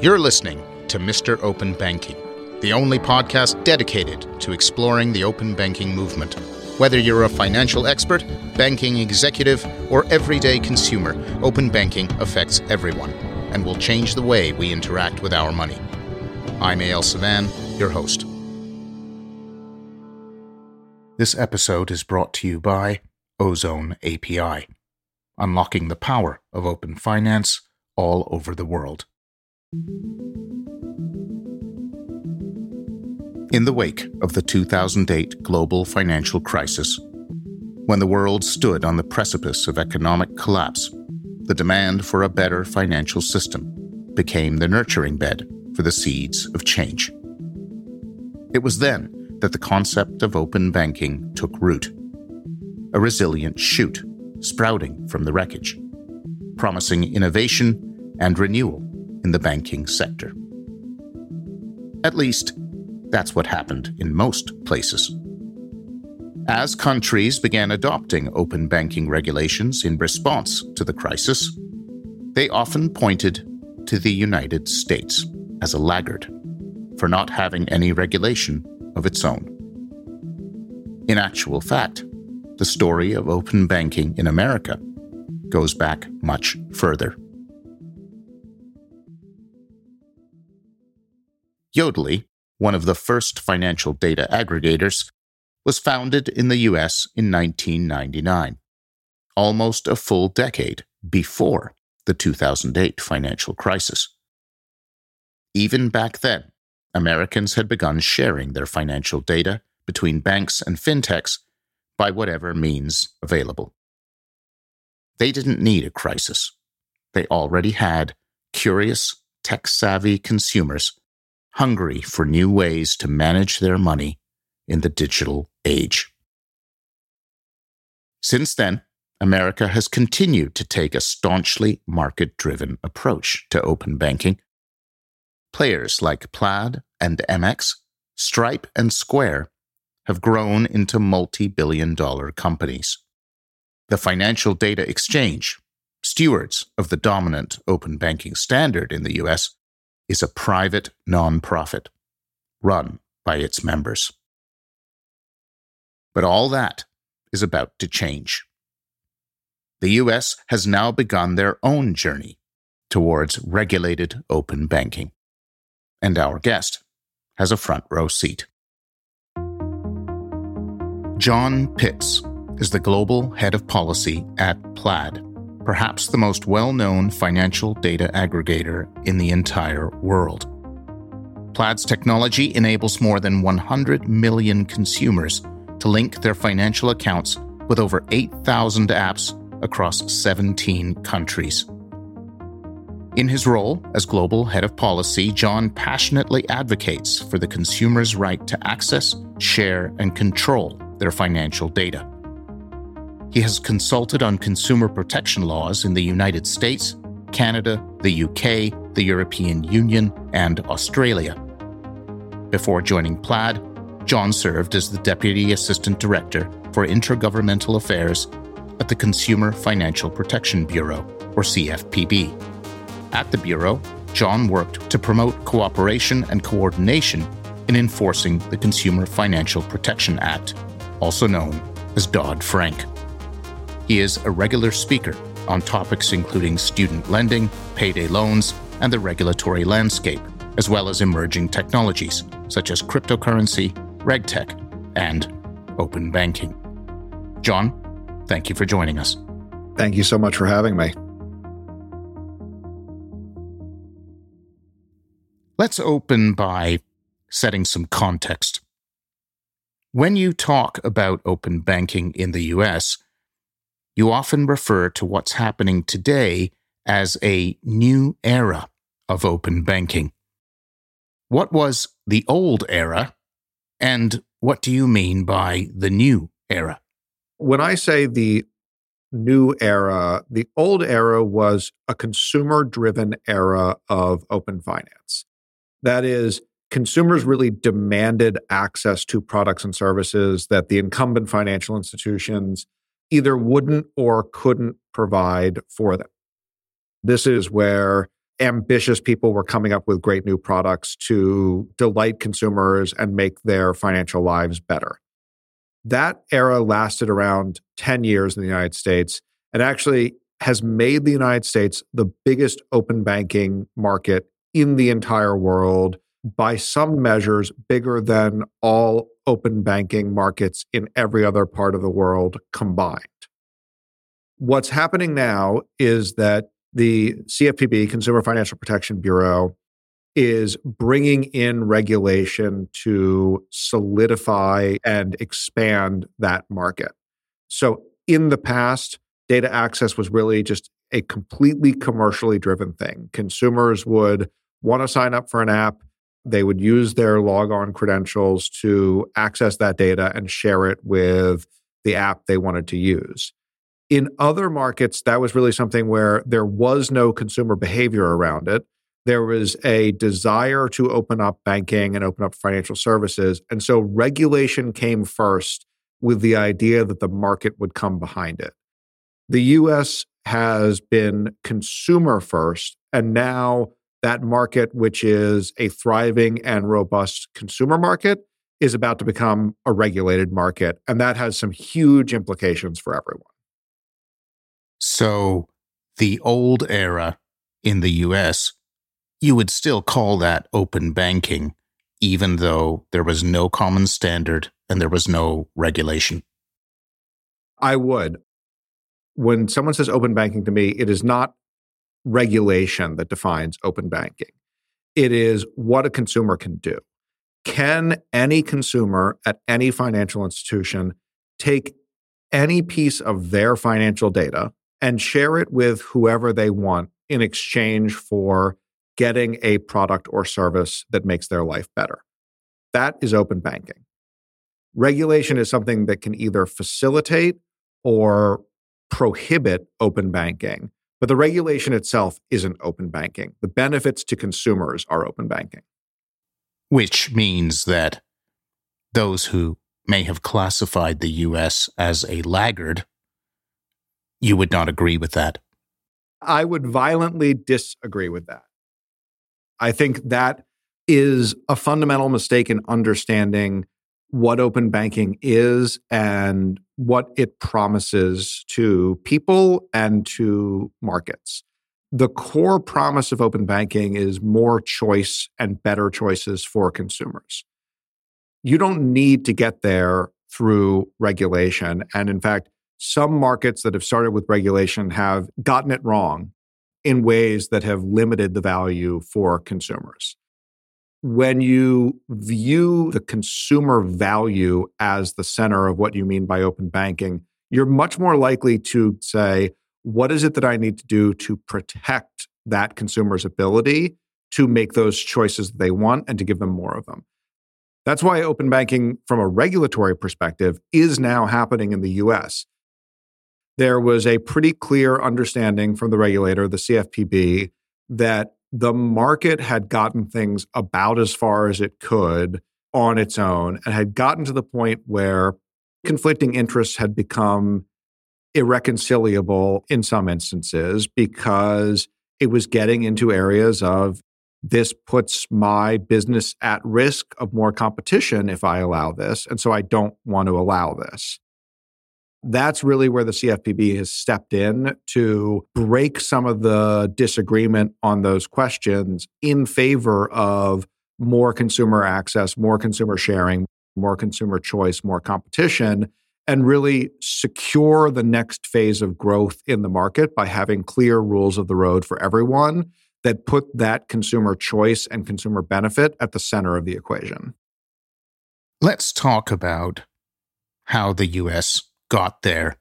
You're listening to Mr. Open Banking, the only podcast dedicated to exploring the open banking movement. Whether you're a financial expert, banking executive, or everyday consumer, open banking affects everyone and will change the way we interact with our money. I'm A.L. Savan, your host. This episode is brought to you by Ozone API, unlocking the power of open finance all over the world. In the wake of the 2008 global financial crisis, when the world stood on the precipice of economic collapse, the demand for a better financial system became the nurturing bed for the seeds of change. It was then that the concept of open banking took root, a resilient shoot sprouting from the wreckage, promising innovation and renewal in the banking sector. At least, that's what happened in most places. As countries began adopting open banking regulations in response to the crisis, they often pointed to the United States as a laggard for not having any regulation of its own. In actual fact, the story of open banking in America goes back much further. Yodlee, one of the first financial data aggregators, was founded in the U.S. in 1999, almost a full decade before the 2008 financial crisis. Even back then, Americans had begun sharing their financial data between banks and fintechs by whatever means available. They didn't need a crisis. They already had curious, tech-savvy consumers hungry for new ways to manage their money in the digital age. Since then, America has continued to take a staunchly market-driven approach to open banking. Players like Plaid and MX, Stripe and Square have grown into multi-billion-dollar companies. The Financial Data Exchange, stewards of the dominant open banking standard in the U.S., is a private nonprofit run by its members. But all that is about to change. The U.S. has now begun their own journey towards regulated open banking, and our guest has a front row seat. John Pitts is the global head of policy at Plaid, perhaps the most well-known financial data aggregator in the entire world. Plaid's technology enables more than 100 million consumers to link their financial accounts with over 8,000 apps across 17 countries. In his role as global head of policy, John passionately advocates for the consumer's right to access, share, and control their financial data. He has consulted on consumer protection laws in the United States, Canada, the UK, the European Union, and Australia. Before joining Plaid, John served as the Deputy Assistant Director for Intergovernmental Affairs at the Consumer Financial Protection Bureau, or CFPB. At the Bureau, John worked to promote cooperation and coordination in enforcing the Consumer Financial Protection Act, also known as Dodd-Frank. He is a regular speaker on topics including student lending, payday loans, and the regulatory landscape, as well as emerging technologies such as cryptocurrency, RegTech, and open banking. John, thank you for joining us. Thank you so much for having me. Let's open by setting some context. When you talk about open banking in the U.S., you often refer to what's happening today as a new era of open banking. What was the old era, and what do you mean by the new era? When I say the new era, the old era was a consumer-driven era of open finance. That is, consumers really demanded access to products and services that the incumbent financial institutions either wouldn't or couldn't provide for them. This is where ambitious people were coming up with great new products to delight consumers and make their financial lives better. That era lasted around 10 years in the United States and actually has made the United States the biggest open banking market in the entire world, by some measures bigger than all open banking markets in every other part of the world combined. What's happening now is that the CFPB, Consumer Financial Protection Bureau, is bringing in regulation to solidify and expand that market. So in the past, data access was really just a completely commercially driven thing. Consumers would want to sign up for an app. They would use their log-on credentials to access that data and share it with the app they wanted to use. In other markets, that was really something where there was no consumer behavior around it. There was a desire to open up banking and open up financial services. And so regulation came first with the idea that the market would come behind it. The US has been consumer first, and now that market, which is a thriving and robust consumer market, is about to become a regulated market. And that has some huge implications for everyone. So the old era in the US, you would still call that open banking, even though there was no common standard and there was no regulation? I would. When someone says open banking to me, it is not regulation that defines open banking. It is what a consumer can do. Can any consumer at any financial institution take any piece of their financial data and share it with whoever they want in exchange for getting a product or service that makes their life better? That is open banking. Regulation is something that can either facilitate or prohibit open banking, but the regulation itself isn't open banking. The benefits to consumers are open banking. Which means that those who may have classified the US as a laggard, you would not agree with that? I would violently disagree with that. I think that is a fundamental mistake in understanding what open banking is and what it promises to people and to markets. The core promise of open banking is more choice and better choices for consumers. You don't need to get there through regulation. And in fact, some markets that have started with regulation have gotten it wrong in ways that have limited the value for consumers. When you view the consumer value as the center of what you mean by open banking, you're much more likely to say, what is it that I need to do to protect that consumer's ability to make those choices that they want and to give them more of them? That's why open banking, from a regulatory perspective, is now happening in the US. There was a pretty clear understanding from the regulator, the CFPB, that the market had gotten things about as far as it could on its own and had gotten to the point where conflicting interests had become irreconcilable in some instances because it was getting into areas of, this puts my business at risk of more competition if I allow this, and so I don't want to allow this. That's really where the CFPB has stepped in to break some of the disagreement on those questions in favor of more consumer access, more consumer sharing, more consumer choice, more competition, and really secure the next phase of growth in the market by having clear rules of the road for everyone that put that consumer choice and consumer benefit at the center of the equation. Let's talk about how the US got there.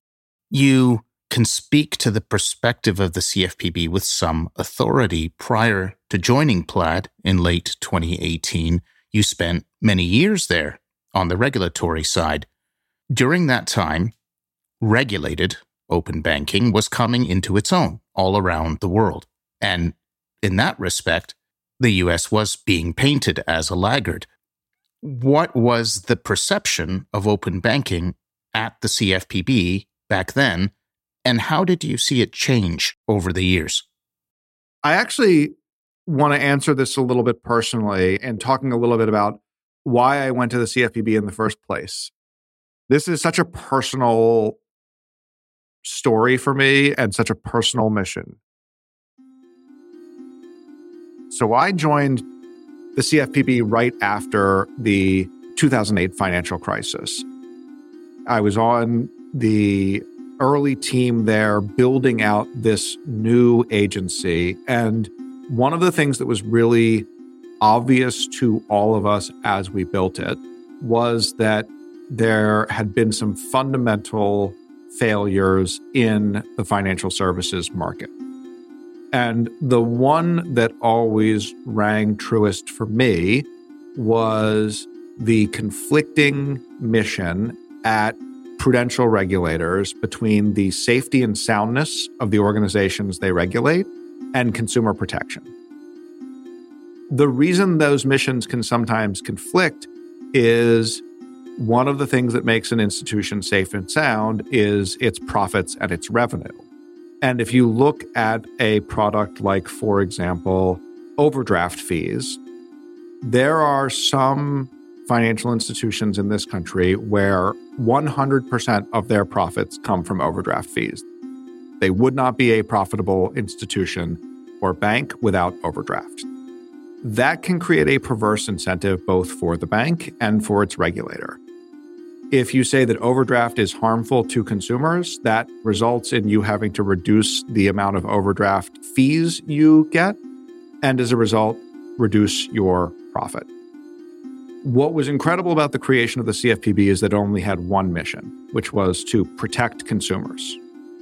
You can speak to the perspective of the CFPB with some authority. Prior to joining Plaid in late 2018, you spent many years there on the regulatory side. During that time, regulated open banking was coming into its own all around the world. And in that respect, the US was being painted as a laggard. What was the perception of open banking at the CFPB back then, and how did you see it change over the years? I actually want to answer this a little bit personally and talking a little bit about why I went to the CFPB in the first place. This is such a personal story for me and such a personal mission. So I joined the CFPB right after the 2008 financial crisis. I was on the early team there building out this new agency. And one of the things that was really obvious to all of us as we built it was that there had been some fundamental failures in the financial services market. And the one that always rang truest for me was the conflicting mission at prudential regulators between the safety and soundness of the organizations they regulate and consumer protection. The reason those missions can sometimes conflict is one of the things that makes an institution safe and sound is its profits and its revenue. And if you look at a product like, for example, overdraft fees, there are some financial institutions in this country where 100% of their profits come from overdraft fees. They would not be a profitable institution or bank without overdraft. That can create a perverse incentive both for the bank and for its regulator. If you say that overdraft is harmful to consumers, that results in you having to reduce the amount of overdraft fees you get, and as a result, reduce your profit. What was incredible about the creation of the CFPB is that it only had one mission, which was to protect consumers.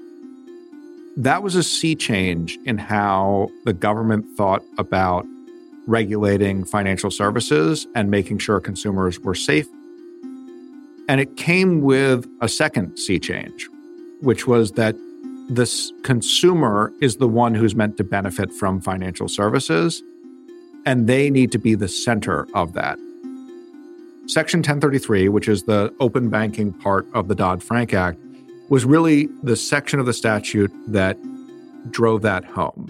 That was a sea change in how the government thought about regulating financial services and making sure consumers were safe. And it came with a second sea change, which was that this consumer is the one who's meant to benefit from financial services, and they need to be the center of that. Section 1033, which is the open banking part of the Dodd-Frank Act, was really the section of the statute that drove that home.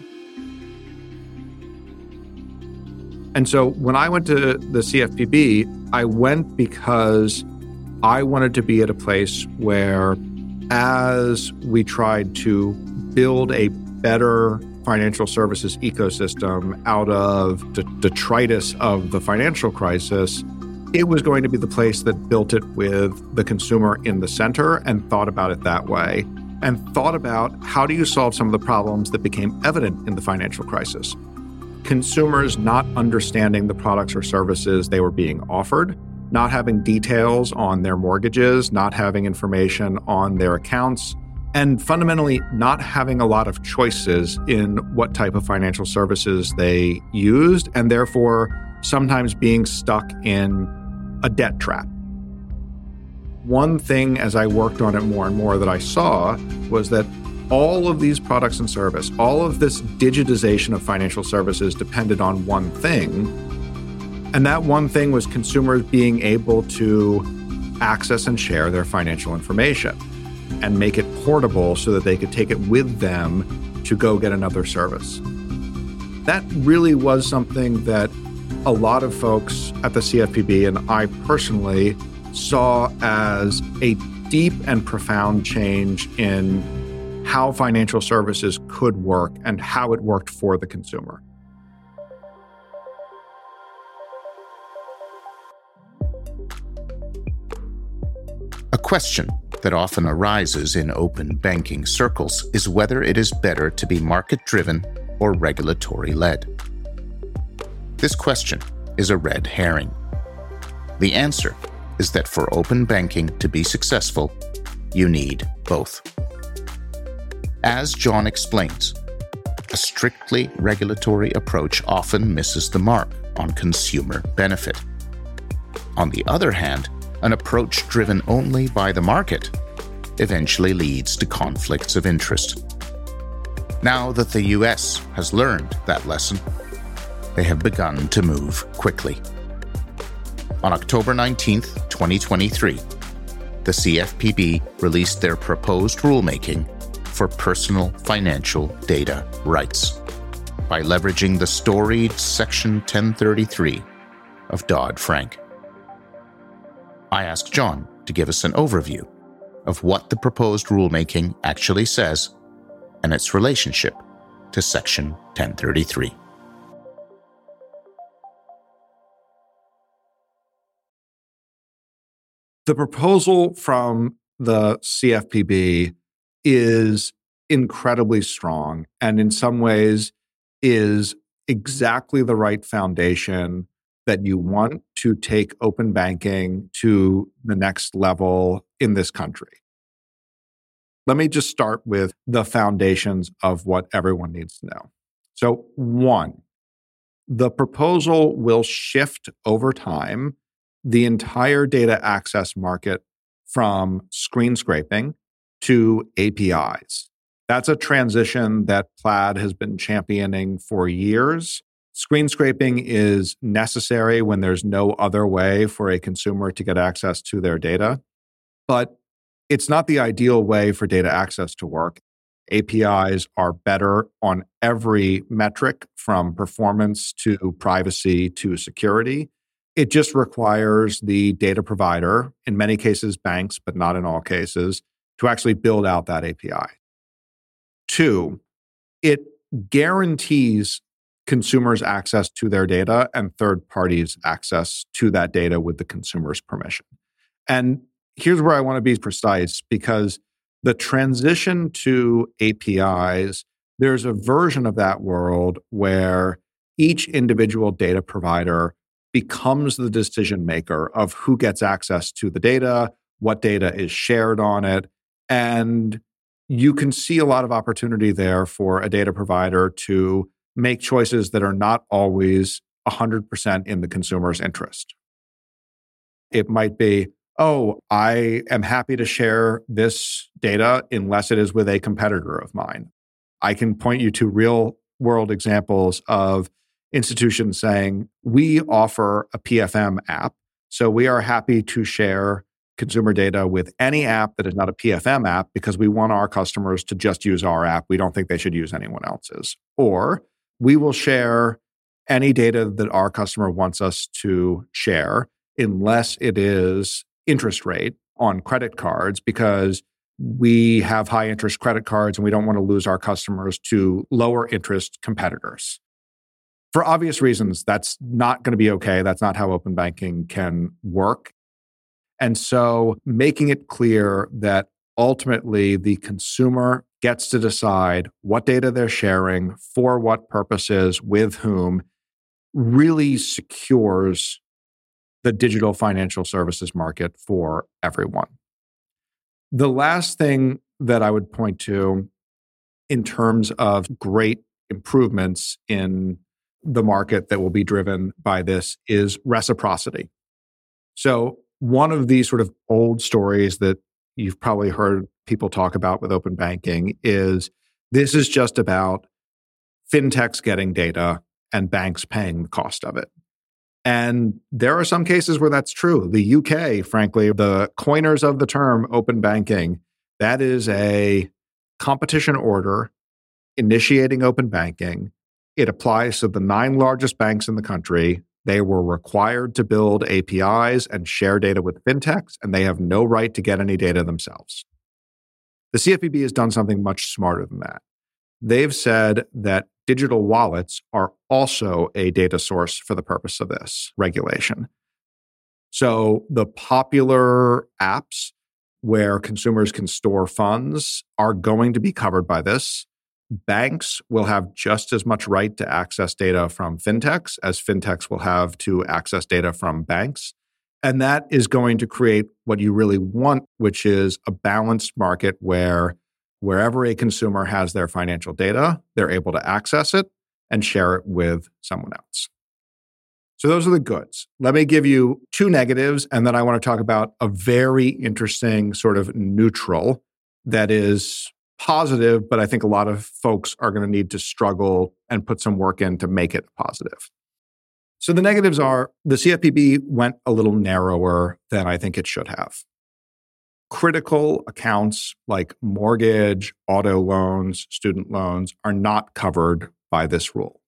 And so when I went to the CFPB, I went because I wanted to be at a place where, as we tried to build a better financial services ecosystem out of the detritus of the financial crisis, it was going to be the place that built it with the consumer in the center and thought about it that way, and thought about how do you solve some of the problems that became evident in the financial crisis. Consumers not understanding the products or services they were being offered, not having details on their mortgages, not having information on their accounts, and fundamentally not having a lot of choices in what type of financial services they used, and therefore sometimes being stuck in a debt trap. One thing as I worked on it more and more that I saw was that all of these products and service, all of this digitization of financial services depended on one thing. And that one thing was consumers being able to access and share their financial information and make it portable so that they could take it with them to go get another service. That really was something that a lot of folks at the CFPB and I personally saw as a deep and profound change in how financial services could work and how it worked for the consumer. A question that often arises in open banking circles is whether it is better to be market-driven or regulatory-led. This question is a red herring. The answer is that for open banking to be successful, you need both. As John explains, a strictly regulatory approach often misses the mark on consumer benefit. On the other hand, an approach driven only by the market eventually leads to conflicts of interest. Now that the US has learned that lesson, they have begun to move quickly. On October 19th, 2023, the CFPB released their proposed rulemaking for personal financial data rights. by leveraging the storied Section 1033 of Dodd-Frank. I asked John to give us an overview of what the proposed rulemaking actually says and its relationship to Section 1033. The proposal from the CFPB is incredibly strong and in some ways is exactly the right foundation that you want to take open banking to the next level in this country. Let me just start with the foundations of what everyone needs to know. So, one, the proposal will shift over time the entire data access market from screen scraping to APIs. That's a transition that Plaid has been championing for years. Screen scraping is necessary when there's no other way for a consumer to get access to their data, but it's not the ideal way for data access to work. APIs are better on every metric from performance to privacy to security. It just requires the data provider, in many cases banks, but not in all cases, to actually build out that API. Two, it guarantees consumers access to their data and third parties access to that data with the consumer's permission. And here's where I want to be precise, because the transition to APIs, there's a version of that world where each individual data provider becomes the decision maker of who gets access to the data, what data is shared on it. And you can see a lot of opportunity there for a data provider to make choices that are not always 100% in the consumer's interest. It might be, oh, I am happy to share this data unless it is with a competitor of mine. I can point you to real world examples of institutions saying, we offer a PFM app, so we are happy to share consumer data with any app that is not a PFM app because we want our customers to just use our app. We don't think they should use anyone else's. Or we will share any data that our customer wants us to share unless it is interest rate on credit cards because we have high interest credit cards and we don't want to lose our customers to lower interest competitors. For obvious reasons, that's not going to be okay. That's not how open banking can work. And so making it clear that ultimately the consumer gets to decide what data they're sharing, for what purposes, with whom, really secures the digital financial services market for everyone. The last thing that I would point to in terms of great improvements in the market that will be driven by this is reciprocity. So one of these sort of old stories that you've probably heard people talk about with open banking is this is just about fintechs getting data and banks paying the cost of it. And there are some cases where that's true. The UK, frankly, the coiners of the term open banking, that is a competition order initiating open banking. It applies to the 9 largest banks in the country. They were required to build APIs and share data with fintechs, and they have no right to get any data themselves. The CFPB has done something much smarter than that. They've said that digital wallets are also a data source for the purpose of this regulation. So the popular apps where consumers can store funds are going to be covered by this. Banks will have just as much right to access data from fintechs as fintechs will have to access data from banks. And that is going to create what you really want, which is a balanced market where wherever a consumer has their financial data, they're able to access it and share it with someone else. So those are the goods. Let me give you 2 negatives, and then I want to talk about a very interesting sort of neutral that is positive, but I think a lot of folks are going to need to struggle and put some work in to make it positive. So the negatives are the CFPB went a little narrower than I think it should have. Critical accounts like mortgage, auto loans, student loans are not covered by this rule.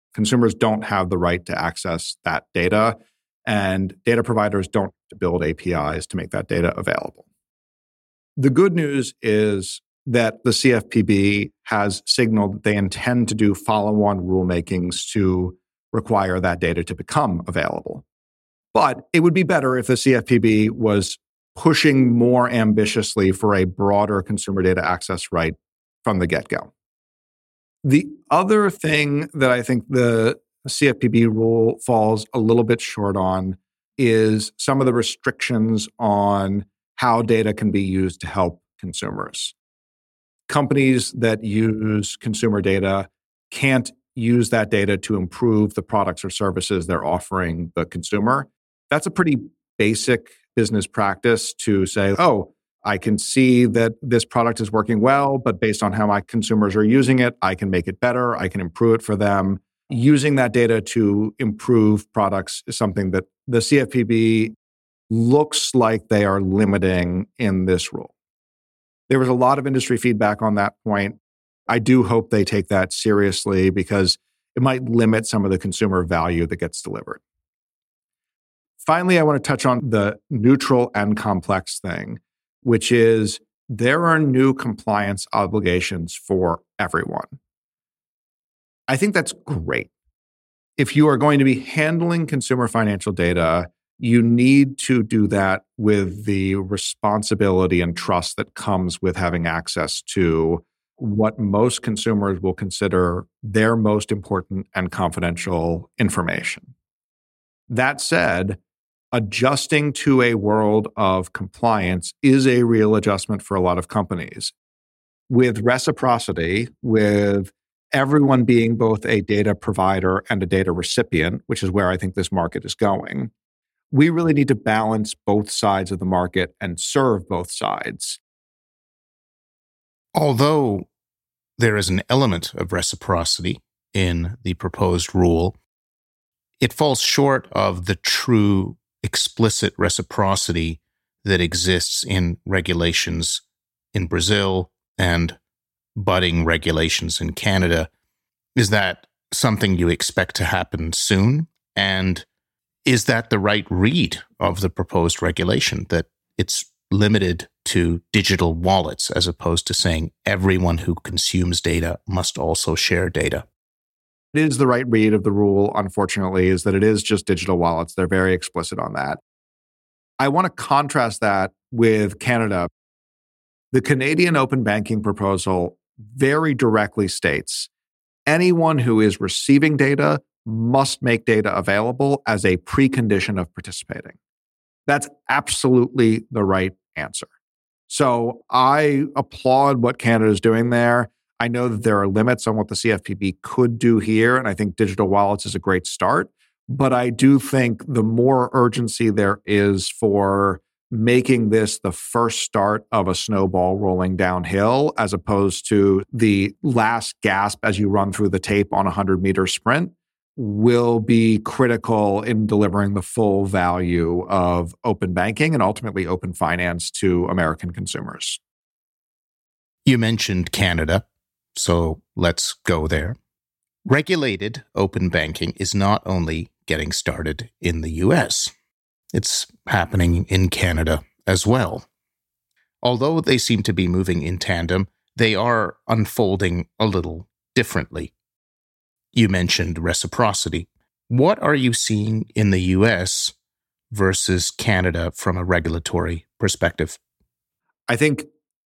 Consumers don't have the right to access that data, and data providers don't build APIs to make that data available. The good news is that the CFPB has signaled that they intend to do follow-on rulemakings to require that data to become available. But it would be better if the CFPB was pushing more ambitiously for a broader consumer data access right from the get-go. The other thing that I think the CFPB rule falls a little bit short on is some of the restrictions on how data can be used to help consumers. Companies that use consumer data can't use that data to improve the products or services they're offering the consumer. That's a pretty basic business practice to say, oh, I can see that this product is working well, but based on how my consumers are using it, I can make it better. I can improve it for them. Using that data to improve products is something that the CFPB looks like they are limiting in this rule. There was a lot of industry feedback on that point. I do hope they take that seriously because it might limit some of the consumer value that gets delivered. Finally, I want to touch on the neutral and complex thing, which is there are new compliance obligations for everyone. I think that's great. If you are going to be handling consumer financial data, you need to do that with the responsibility and trust that comes with having access to what most consumers will consider their most important and confidential information. That said, adjusting to a world of compliance is a real adjustment for a lot of companies. With reciprocity, with everyone being both a data provider and a data recipient, which is where I think this market is going, we really need to balance both sides of the market and serve both sides. Although there is an element of reciprocity in the proposed rule, it falls short of the true explicit reciprocity that exists in regulations in Brazil and budding regulations in Canada. Is that something you expect to happen soon? And is that the right read of the proposed regulation, that it's limited to digital wallets as opposed to saying everyone who consumes data must also share data? It is the right read of the rule, unfortunately, is that it is just digital wallets. They're very explicit on that. I want to contrast that with Canada. The Canadian open banking proposal very directly states anyone who is receiving data must make data available as a precondition of participating. That's absolutely the right answer. So I applaud what Canada is doing there. I know that there are limits on what the CFPB could do here, and I think digital wallets is a great start. But I do think the more urgency there is for making this the first start of a snowball rolling downhill, as opposed to the last gasp as you run through the tape on a 100-meter sprint, will be critical in delivering the full value of open banking and ultimately open finance to American consumers. You mentioned Canada, so let's go there. Regulated open banking is not only getting started in the US, it's happening in Canada as well. Although they seem to be moving in tandem, they are unfolding a little differently. You mentioned reciprocity. What are you seeing in the US versus Canada from a regulatory perspective? I think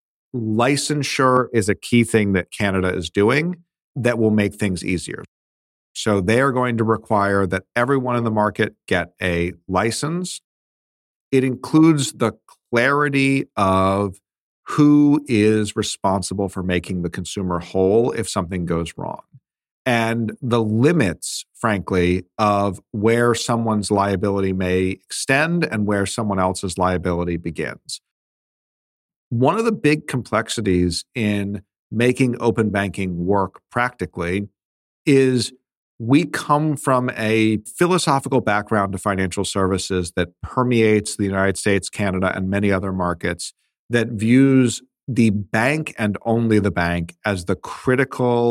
licensure is a key thing that Canada is doing that will make things easier. So they are going to require that everyone in the market get a license. It includes the clarity of who is responsible for making the consumer whole if something goes wrong, and the limits, frankly, of where someone's liability may extend and where someone else's liability begins. One of the big complexities in making open banking work practically is we come from a philosophical background to financial services that permeates the United States, Canada, and many other markets that views the bank and only the bank as the critical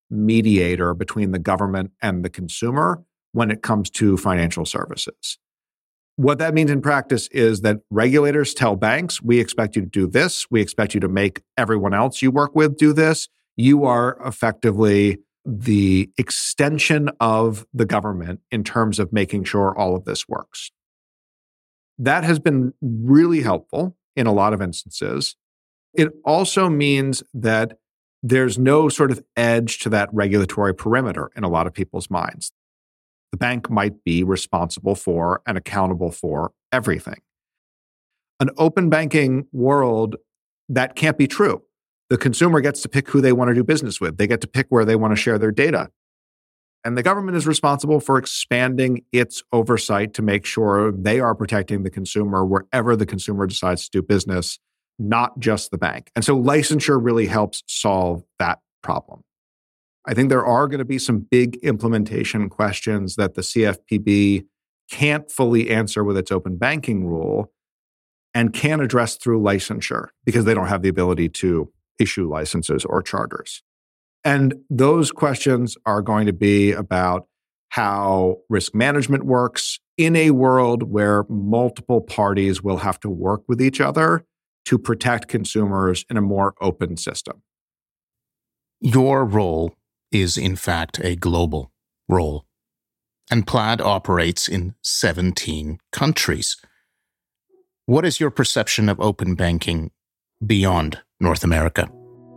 mediator between the government and the consumer when it comes to financial services. What that means in practice is that regulators tell banks, we expect you to do this. We expect you to make everyone else you work with do this. You are effectively the extension of the government in terms of making sure all of this works. That has been really helpful in a lot of instances. It also means that there's no sort of edge to that regulatory perimeter in a lot of people's minds. The bank might be responsible for and accountable for everything. An open banking world, that can't be true. The consumer gets to pick who they want to do business with. They get to pick where they want to share their data. And the government is responsible for expanding its oversight to make sure they are protecting the consumer wherever the consumer decides to do business, not just the bank. And so licensure really helps solve that problem. I think there are going to be some big implementation questions that the CFPB can't fully answer with its open banking rule and can address through licensure because they don't have the ability to issue licenses or charters. And those questions are going to be about how risk management works in a world where multiple parties will have to work with each other to protect consumers in a more open system. Your role is in fact a global role, and Plaid operates in 17 countries. What is your perception of open banking beyond North America?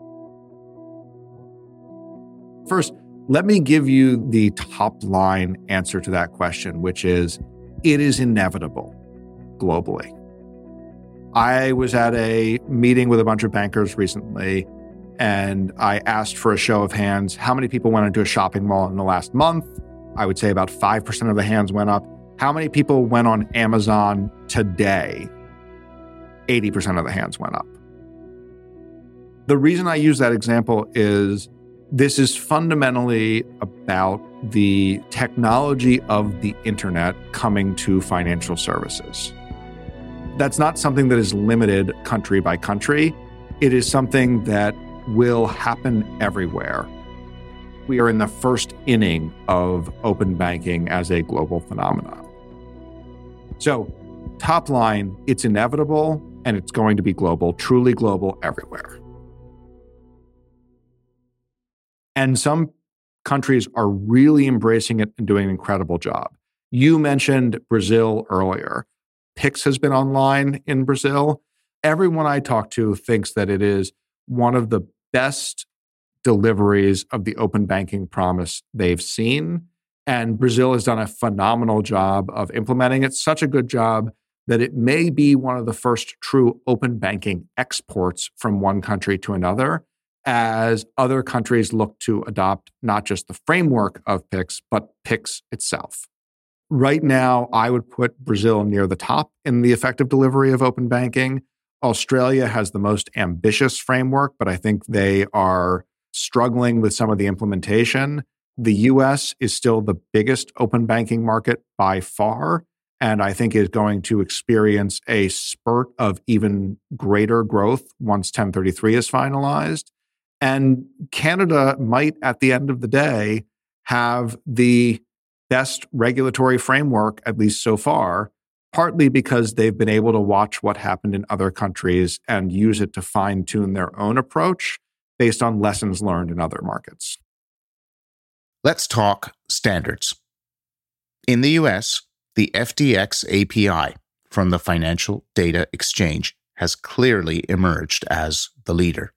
First, let me give you the top line answer to that question, which is it is inevitable globally. I was at a meeting with a bunch of bankers recently, and I asked for a show of hands, how many people went into a shopping mall in the last month? I would say about 5% of the hands went up. How many people went on Amazon today? 80% of the hands went up. The reason I use that example is this is fundamentally about the technology of the internet coming to financial services. That's not something that is limited country by country. It is something that will happen everywhere. We are in the first inning of open banking as a global phenomenon. So, top line, it's inevitable and it's going to be global, truly global everywhere. And some countries are really embracing it and doing an incredible job. You mentioned Brazil earlier. Pix has been online in Brazil. Everyone I talk to thinks that it is one of the best deliveries of the open banking promise they've seen. And Brazil has done a phenomenal job of implementing it, such a good job that it may be one of the first true open banking exports from one country to another, as other countries look to adopt not just the framework of Pix, but Pix itself. Right now, I would put Brazil near the top in the effective delivery of open banking. Australia has the most ambitious framework, but I think they are struggling with some of the implementation. The US is still the biggest open banking market by far, and I think is going to experience a spurt of even greater growth once 1033 is finalized. And Canada might, at the end of the day, have the best regulatory framework, at least so far, partly because they've been able to watch what happened in other countries and use it to fine-tune their own approach based on lessons learned in other markets. Let's talk standards. In the US, the FDX API from the Financial Data Exchange has clearly emerged as the leader.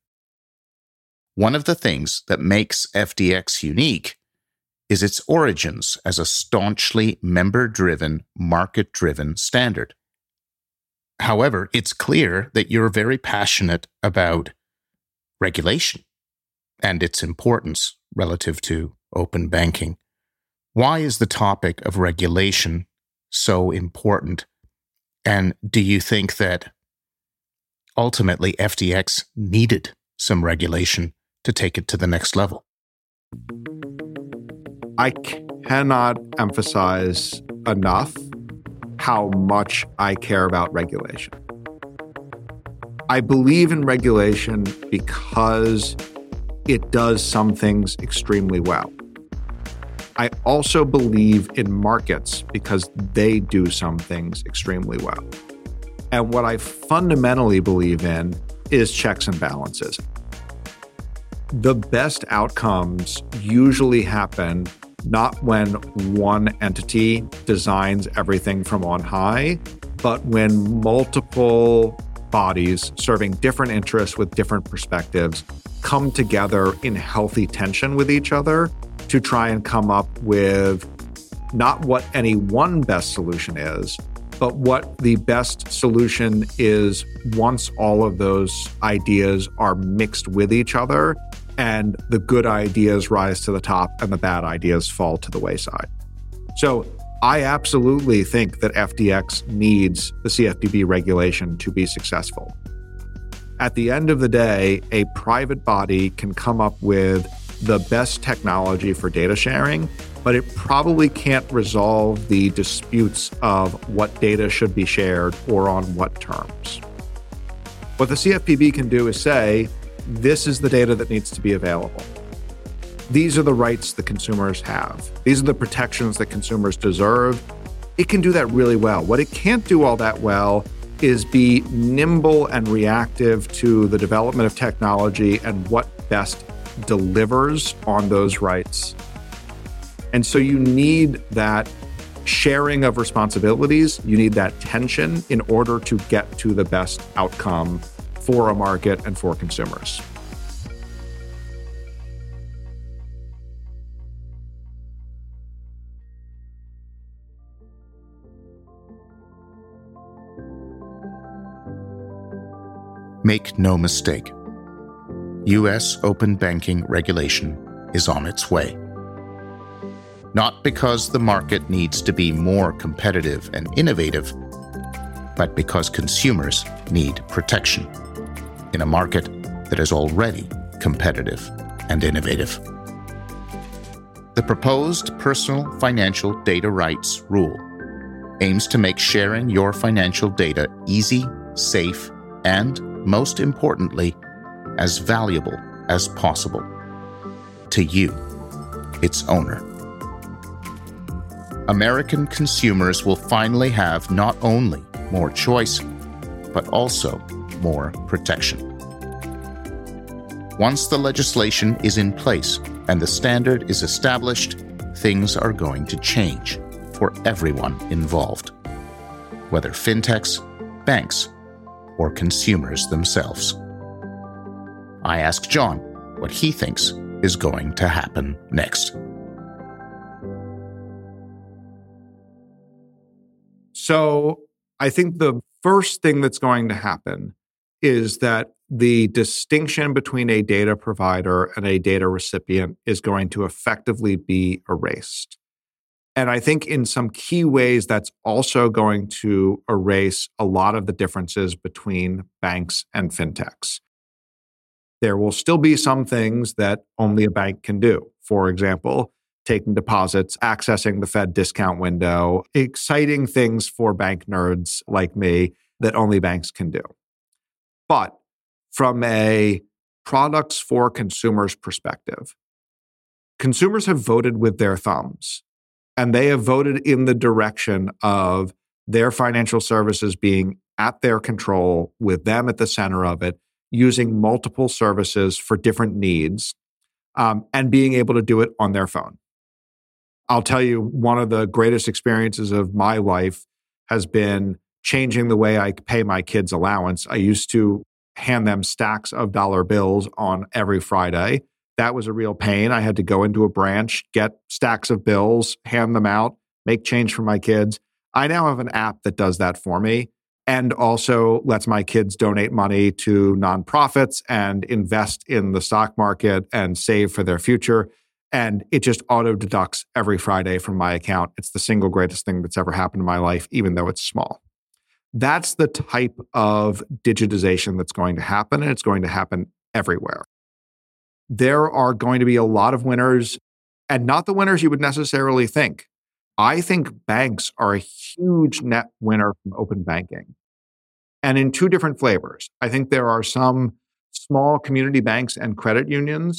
One of the things that makes FDX unique is its origins as a staunchly member-driven, market-driven standard. However, it's clear that you're very passionate about regulation and its importance relative to open banking. Why is the topic of regulation so important? And do you think that ultimately FDX needed some regulation to take it to the next level? I cannot emphasize enough how much I care about regulation. I believe in regulation because it does some things extremely well. I also believe in markets because they do some things extremely well. And what I fundamentally believe in is checks and balances. The best outcomes usually happen not when one entity designs everything from on high, but when multiple bodies serving different interests with different perspectives come together in healthy tension with each other to try and come up with not what any one best solution is, but what the best solution is once all of those ideas are mixed with each other and the good ideas rise to the top and the bad ideas fall to the wayside. So I absolutely think that FTX needs the CFPB regulation to be successful. At the end of the day, a private body can come up with the best technology for data sharing, but it probably can't resolve the disputes of what data should be shared or on what terms. What the CFPB can do is say, this is the data that needs to be available. These are the rights the consumers have. These are the protections that consumers deserve. It can do that really well. What it can't do all that well is be nimble and reactive to the development of technology and what best delivers on those rights. And so you need that sharing of responsibilities. You need that tension in order to get to the best outcome for a market and for consumers. Make no mistake, U.S. open banking regulation is on its way. Not because the market needs to be more competitive and innovative, but because consumers need protection in a market that is already competitive and innovative. The proposed Personal Financial Data Rights Rule aims to make sharing your financial data easy, safe, and, most importantly, as valuable as possible to you, its owner. American consumers will finally have not only more choice, but also more protection. Once the legislation is in place and the standard is established, things are going to change for everyone involved, whether fintechs, banks, or consumers themselves. I asked John what he thinks is going to happen next. So I think the first thing that's going to happen is that the distinction between a data provider and a data recipient is going to effectively be erased. And I think in some key ways, that's also going to erase a lot of the differences between banks and fintechs. There will still be some things that only a bank can do. For example, taking deposits, accessing the Fed discount window, exciting things for bank nerds like me that only banks can do. But from a products for consumers perspective, consumers have voted with their thumbs, and they have voted in the direction of their financial services being at their control, with them at the center of it, using multiple services for different needs, and being able to do it on their phone. I'll tell you, one of the greatest experiences of my life has been changing the way I pay my kids' allowance. I used to hand them stacks of dollar bills on every Friday. That was a real pain. I had to go into a branch, get stacks of bills, hand them out, make change for my kids. I now have an app that does that for me and also lets my kids donate money to nonprofits and invest in the stock market and save for their future. And it just auto deducts every Friday from my account. It's the single greatest thing that's ever happened in my life, even though it's small. That's the type of digitization that's going to happen, and it's going to happen everywhere. There are going to be a lot of winners, and not the winners you would necessarily think. I think banks are a huge net winner from open banking, and in two different flavors. I think there are some small community banks and credit unions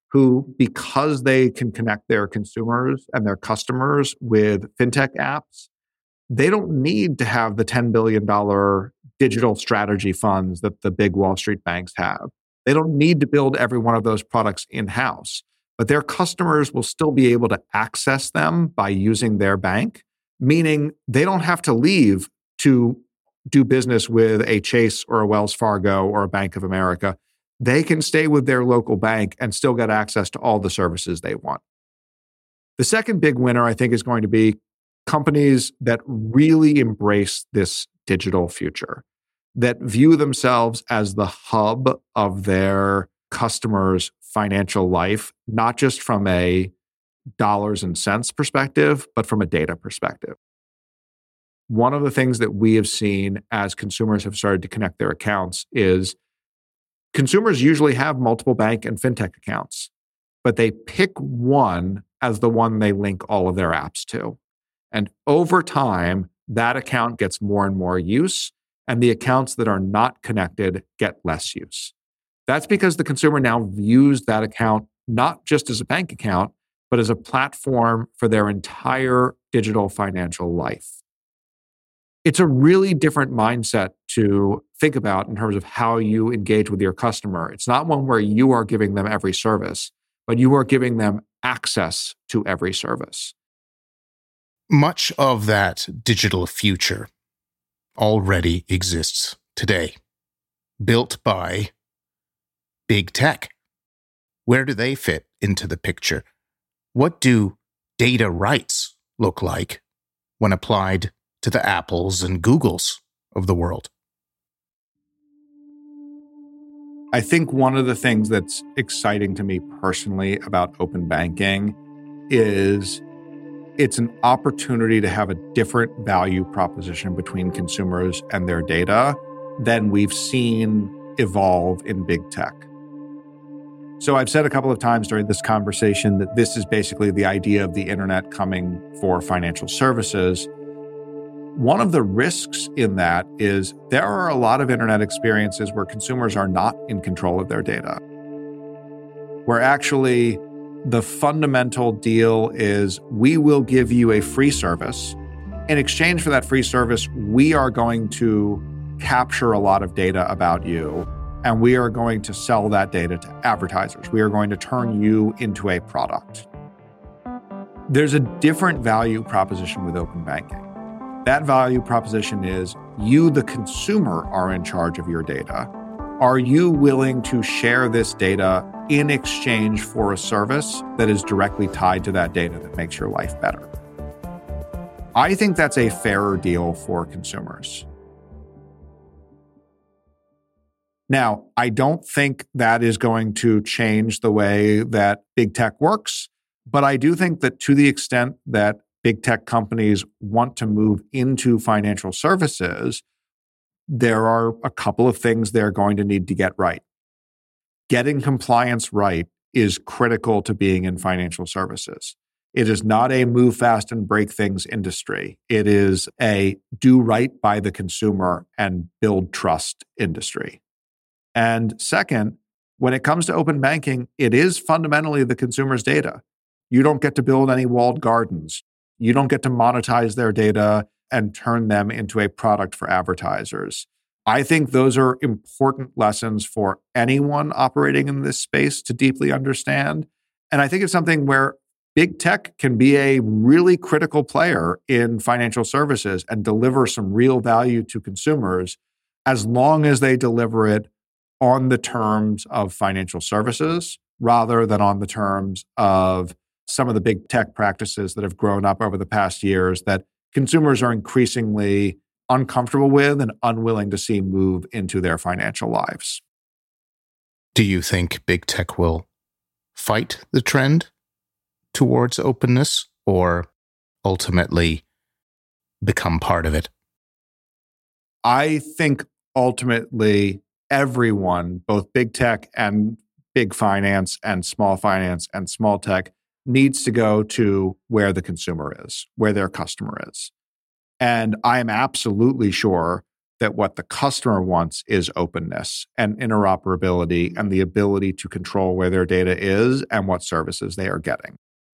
who, because they can connect their consumers and their customers with fintech apps, they don't need to have the $10 billion digital strategy funds that the big Wall Street banks have. They don't need to build every one of those products in-house, but their customers will still be able to access them by using their bank, meaning they don't have to leave to do business with a Chase or a Wells Fargo or a Bank of America. They can stay with their local bank and still get access to all the services they want. The second big winner, I think, is going to be companies that really embrace this digital future, that view themselves as the hub of their customers' financial life, not just from a dollars and cents perspective, but from a data perspective. One of the things that we have seen as consumers have started to connect their accounts is consumers usually have multiple bank and fintech accounts, but they pick one as the one they link all of their apps to. And over time, that account gets more and more use, and the accounts that are not connected get less use. That's because the consumer now views that account not just as a bank account, but as a platform for their entire digital financial life. It's a really different mindset to think about in terms of how you engage with your customer. It's not one where you are giving them every service, but you are giving them access to every service. Much of that digital future already exists today, built by big tech. Where do they fit into the picture? What do data rights look like when applied to the Apples and Googles of the world? I think one of the things that's exciting to me personally about open banking is it's an opportunity to have a different value proposition between consumers and their data than we've seen evolve in big tech. So I've said a couple of times during this conversation that this is basically the idea of the internet coming for financial services. One of the risks in that is there are a lot of internet experiences where consumers are not in control of their data, where actually the fundamental deal is we will give you a free service. In exchange for that free service, we are going to capture a lot of data about you, and we are going to sell that data to advertisers. We are going to turn you into a product. There's a different value proposition with open banking. That value proposition is you, the consumer, are in charge of your data. Are you willing to share this data in exchange for a service that is directly tied to that data that makes your life better? I think that's a fairer deal for consumers. Now, I don't think that is going to change the way that big tech works, but I do think that to the extent that big tech companies want to move into financial services, there are a couple of things they're going to need to get right. Getting compliance right is critical to being in financial services. It is not a move fast and break things industry. It is a do right by the consumer and build trust industry. And second, when it comes to open banking, it is fundamentally the consumer's data. You don't get to build any walled gardens. You don't get to monetize their data and turn them into a product for advertisers. I think those are important lessons for anyone operating in this space to deeply understand. And I think it's something where big tech can be a really critical player in financial services and deliver some real value to consumers as long as they deliver it on the terms of financial services rather than on the terms of some of the big tech practices that have grown up over the past years that consumers are increasingly uncomfortable with and unwilling to see move into their financial lives. Do you think big tech will fight the trend towards openness or ultimately become part of it? I think ultimately everyone, both big tech and big finance and small tech, needs to go to where the consumer is, where their customer is. And I am absolutely sure that what the customer wants is openness and interoperability and the ability to control where their data is and what services they are getting.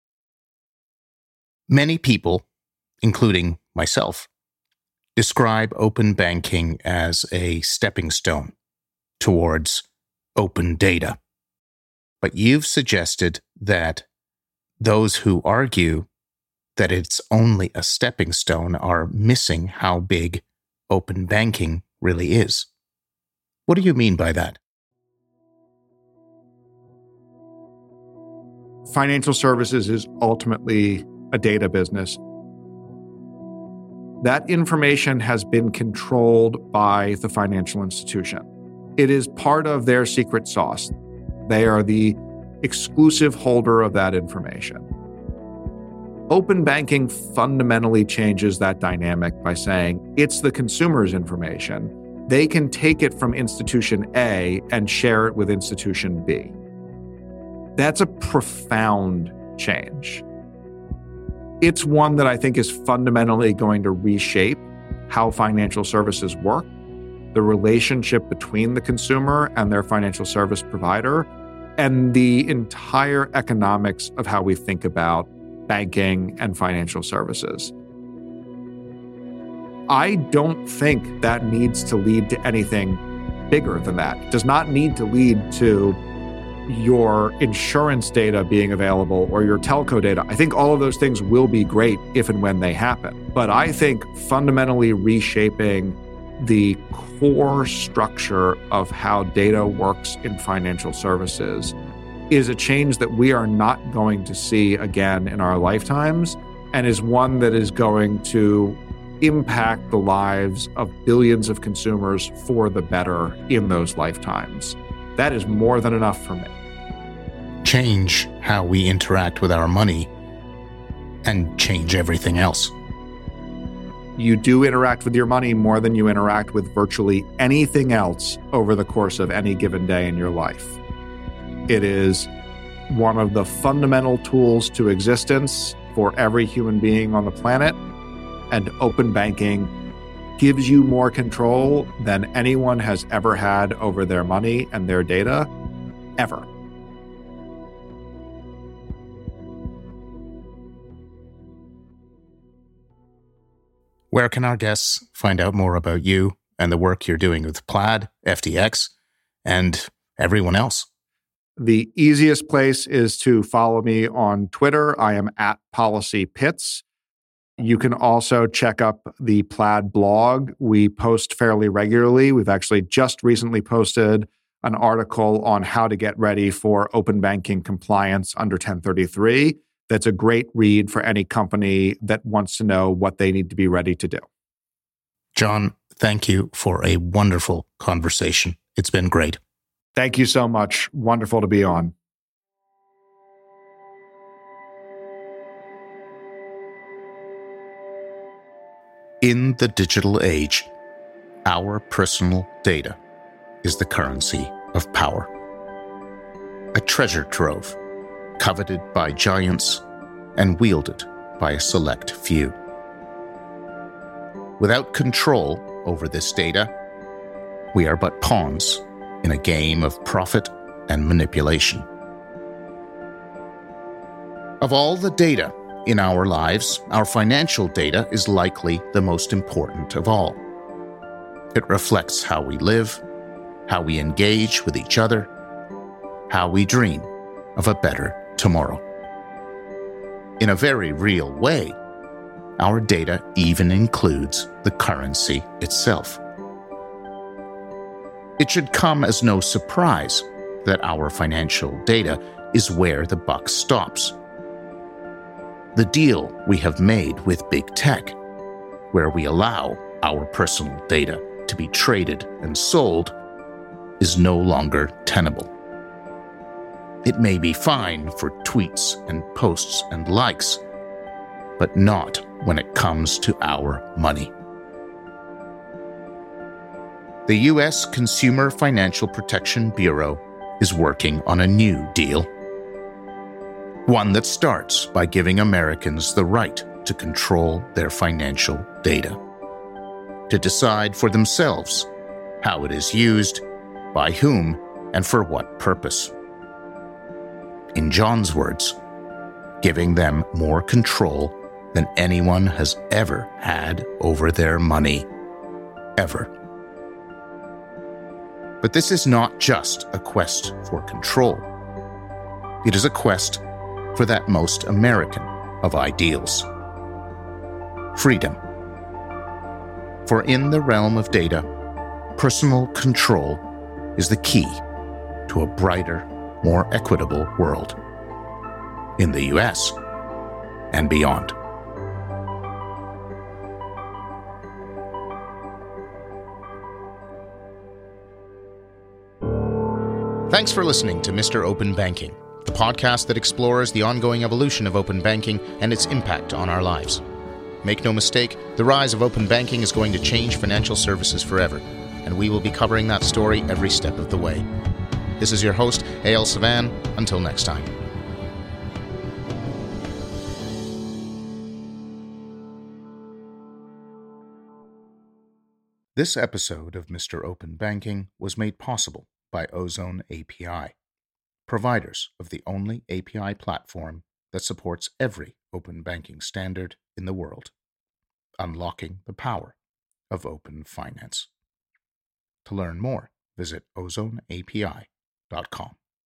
Many people, including myself, describe open banking as a stepping stone towards open data. But you've suggested that those who argue that it's only a stepping stone are missing how big open banking really is. What do you mean by that? Financial services is ultimately a data business. That information has been controlled by the financial institution. It is part of their secret sauce. They are the exclusive holder of that information. Open banking fundamentally changes that dynamic by saying it's the consumer's information. They can take it from institution A and share it with institution B. That's a profound change. It's one that I think is fundamentally going to reshape how financial services work, the relationship between the consumer and their financial service provider, and the entire economics of how we think about banking and financial services. I don't think that needs to lead to anything bigger than that. It does not need to lead to your insurance data being available or your telco data. I think all of those things will be great if and when they happen. But I think fundamentally reshaping the core structure of how data works in financial services is a change that we are not going to see again in our lifetimes, and is one that is going to impact the lives of billions of consumers for the better in those lifetimes. That is more than enough for me. Change how we interact with our money and change everything else. You do interact with your money more than you interact with virtually anything else over the course of any given day in your life. It is one of the fundamental tools to existence for every human being on the planet, and open banking gives you more control than anyone has ever had over their money and their data, ever. Where can our guests find out more about you and the work you're doing with Plaid, FTX, and everyone else? The easiest place is to follow me on Twitter. I am @PolicyPits. You can also check up the Plaid blog. We post fairly regularly. We've actually just recently posted an article on how to get ready for open banking compliance under 1033. That's a great read for any company that wants to know what they need to be ready to do. John, thank you for a wonderful conversation. It's been great. Thank you so much. Wonderful to be on. In the digital age, our personal data is the currency of power. A treasure trove, coveted by giants and wielded by a select few. Without control over this data, we are but pawns in a game of profit and manipulation. Of all the data in our lives, our financial data is likely the most important of all. It reflects how we live, how we engage with each other, how we dream of a better tomorrow. In a very real way, our data even includes the currency itself. It should come as no surprise that our financial data is where the buck stops. The deal we have made with big tech, where we allow our personal data to be traded and sold, is no longer tenable. It may be fine for tweets and posts and likes, but not when it comes to our money. The U.S. Consumer Financial Protection Bureau is working on a new deal. One that starts by giving Americans the right to control their financial data. to decide for themselves how it is used, by whom, and for what purpose. In John's words, giving them more control than anyone has ever had over their money, ever. But this is not just a quest for control. It is a quest for that most American of ideals: freedom. For in the realm of data, personal control is the key to a brighter, more equitable world in the US and beyond. Thanks for listening to Mr. Open Banking, the podcast that explores the ongoing evolution of open banking and its impact on our lives. Make no mistake, the rise of open banking is going to change financial services forever, and we will be covering that story every step of the way. This is your host, A.L. Savan. Until next time. This episode of Mr. Open Banking was made possible by Ozone API, providers of the only API platform that supports every open banking standard in the world, unlocking the power of open finance. To learn more, visit ozoneapi.com.